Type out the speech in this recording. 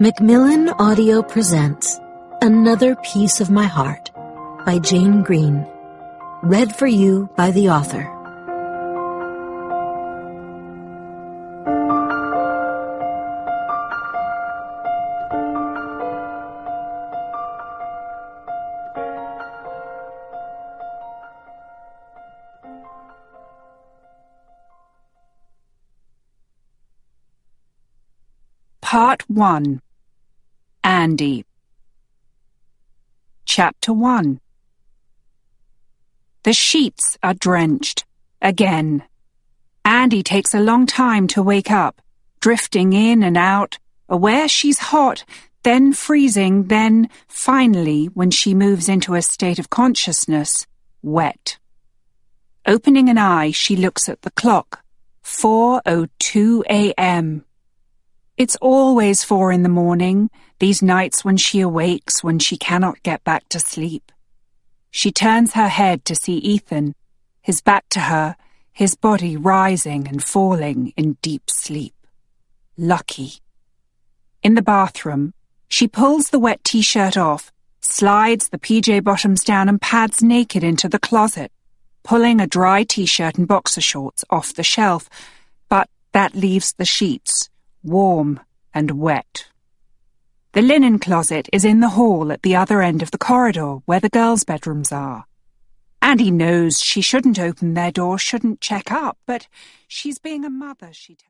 Macmillan Audio presents Another Piece of My Heart by Jane Green. Read for you by the author. Part 1. Andy. Chapter 1. The sheets are drenched. Again. Andy takes a long time to wake up, drifting in and out, aware she's hot, then freezing, then, finally, when she moves into a state of consciousness, wet. Opening an eye, she looks at the clock. 4:02 a.m. It's always 4 in the morning, these nights when she awakes, when she cannot get back to sleep. She turns her head to see Ethan, his back to her, his body rising and falling in deep sleep. Lucky. In the bathroom, she pulls the wet t-shirt off, slides the PJ bottoms down and pads naked into the closet, pulling a dry t-shirt and boxer shorts off the shelf, but that leaves the sheets warm and wet. The linen closet is in the hall at the other end of the corridor where the girls' bedrooms are. Andy knows she shouldn't open their door, shouldn't check up, but she's being a mother, she tells